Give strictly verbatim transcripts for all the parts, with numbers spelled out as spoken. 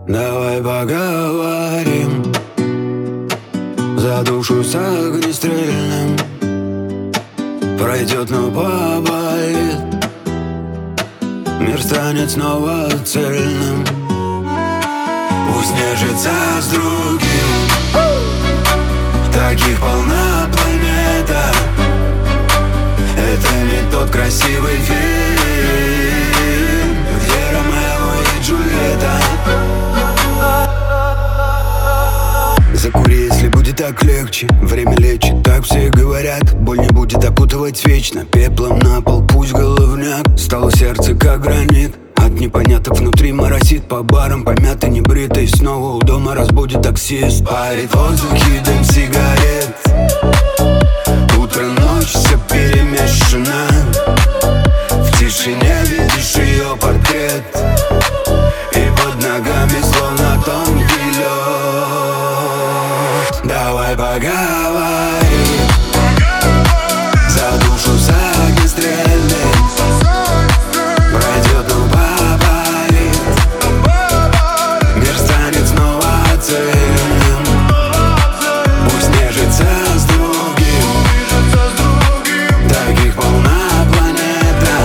Давай поговорим за душу с огнестрельным. Пройдет, но поболит. Мир станет снова цельным. Пусть нежится с другим. Таких полна планета. Это не тот красивый фильм, где Ромео и Джульетта. Закури, если будет так легче. Время лечит, так все говорят. Боль не будет окутывать вечно. Пеплом на пол, пусть головняк. Стало сердце как гранит. От непоняток внутри моросит. По барам помятый, небритый. Снова у дома разбудит таксист. Парит в воздухе дым сигарет. Утро, ночь, все перемешано. В тишине видишь ее портрет. И под ногами словно тонкий лед. Давай поговорим за душу с огнестрельным. Пройдет, но поболит. Мир станет снова цельным. Пусть нежится с другим. Таких полна планета.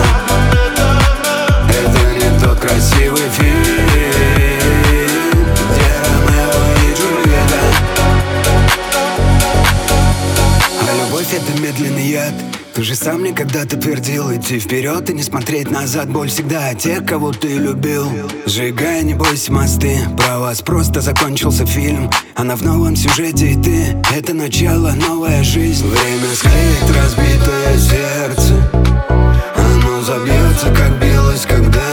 Это не тот красивый фильм, где Ромео и Джульетта. А любовь — это медленный яд. Ты же сам мне когда-то твердил идти вперед и не смотреть назад. Боль всегда о тех, кого ты любил. Сжигай, не бойся мосты. Про вас просто закончился фильм. Она в новом сюжете, и ты — это начало, новая жизнь. Время склеит разбитое сердце. Оно забьется, как билось когда